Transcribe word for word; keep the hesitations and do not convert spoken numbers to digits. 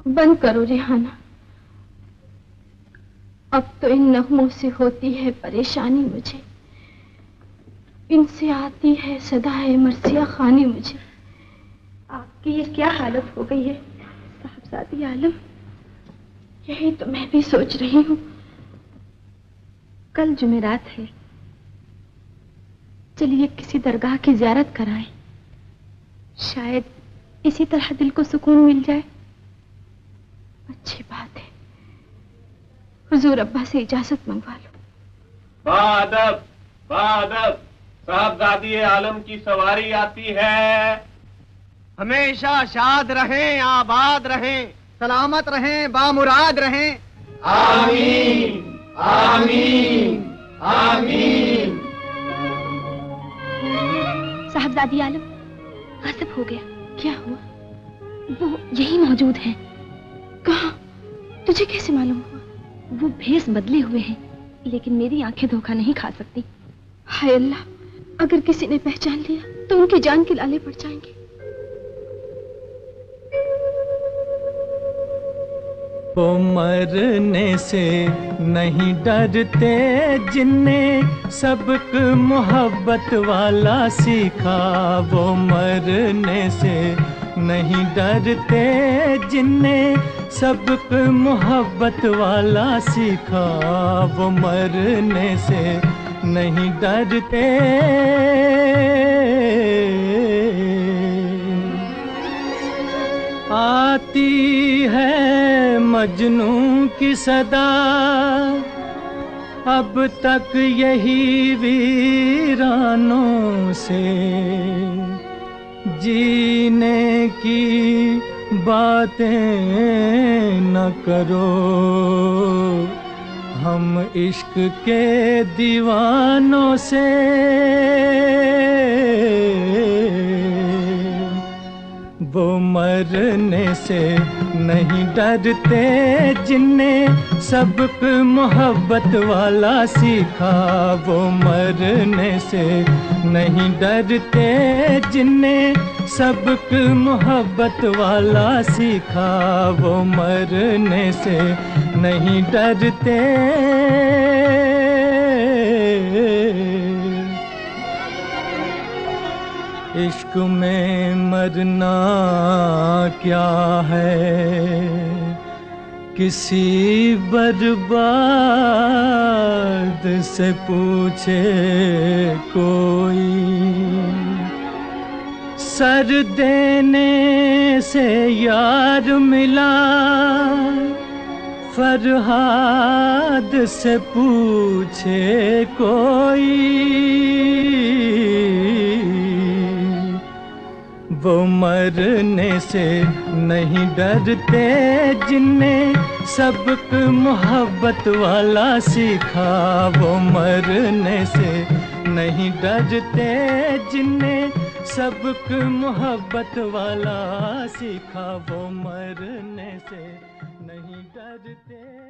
बंद करो रिहाना। अब तो इन नगमों से होती है परेशानी मुझे, इनसे आती है सदाए मर्सिया खानी मुझे। आपकी ये क्या हालत हो गई है साहबजादी आलम? यही तो मैं भी सोच रही हूँ। कल जुमेरात है, चलिए किसी दरगाह की ज़ियारत कराएं, शायद इसी तरह दिल को सुकून मिल जाए। अच्छी बात है, हुजूर अब्बा से इजाजत मंगवा लो। बादब बादब, साहबजादी आलम की सवारी आती है। हमेशा शाद रहें, आबाद रहें, सलामत रहें, बामुराद रहें। आमीन आमीन आमीन। साहबजादी आलम, गासिब हो गया। क्या हुआ? वो यही मौजूद हैं। कहाँ? तुझे कैसे मालूम हुआ? वो भेस बदले हुए हैं, लेकिन मेरी आंखें धोखा नहीं खा सकती। हाय अल्लाह, अगर किसी ने पहचान लिया तो उनकी जान के लाले पड़ जाएंगे। वो मरने से नहीं डरते जिनने सबक मोहब्बत वाला सीखा। वो मरने से नहीं डरते जिनने सबक मोहब्बत वाला सीखा। वो मरने से नहीं डरते। आती है मजनू की सदा, अब तक यही वीरानों से जीने की बातें न करो। हम इश्क के दीवानों से वो मरने से नहीं डरते जिनने सबक मोहब्बत वाला सीखा। वो मरने से नहीं डरते जिनने सबक मोहब्बत वाला सीखा। वो मरने से नहीं डरते। इश्क में मरना क्या है, किसी बर्बाद से पूछे कोई। सर देने से यार मिला, फरहाद से पूछे कोई। वो मरने से नहीं डरते जिनने सबक मोहब्बत वाला सीखा। वो मरने से नहीं डरते जिनने सबक मोहब्बत वाला सीखा। वो मरने से नहीं डरते।